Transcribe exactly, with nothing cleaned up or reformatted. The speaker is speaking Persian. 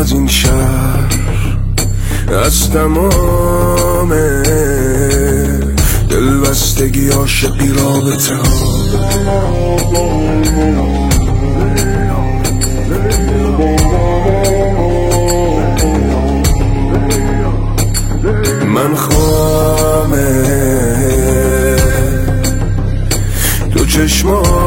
از این شهر، از تمام دلبستگی عاشقی رابطه ها. من خامه تو چشمات